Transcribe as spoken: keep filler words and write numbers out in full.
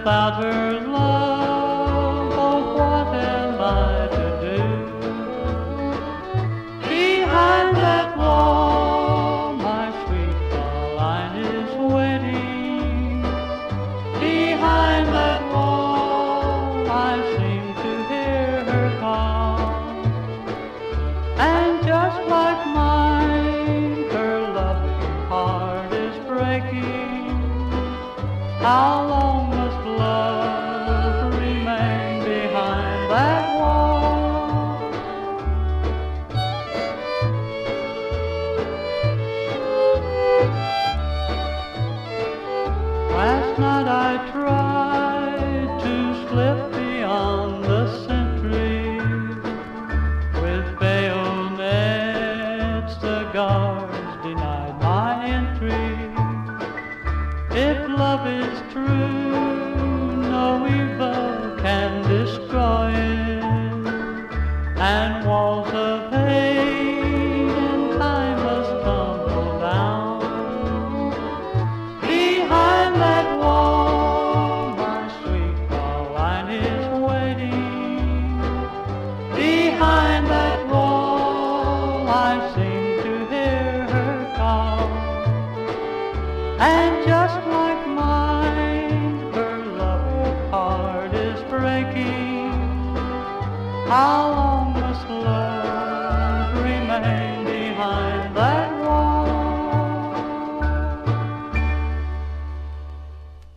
Without her love, oh, what am I to do? Behind that wall, my sweet Caroline is waiting. Behind that wall, I seem to hear her call. And just like mine, her loving heart is breaking. How long must love remain behind that wall? Last night I tried to slip beyond the sentry. With bayonets the guards denied my entry. If love is true, no evil can destroy it, and walls of hate in time must tumble down. Behind that wall, my sweet Caroline is waiting. Behind that wall, I seem to hear her call. And just like mine, her loving heart is breaking. How long must love remain behind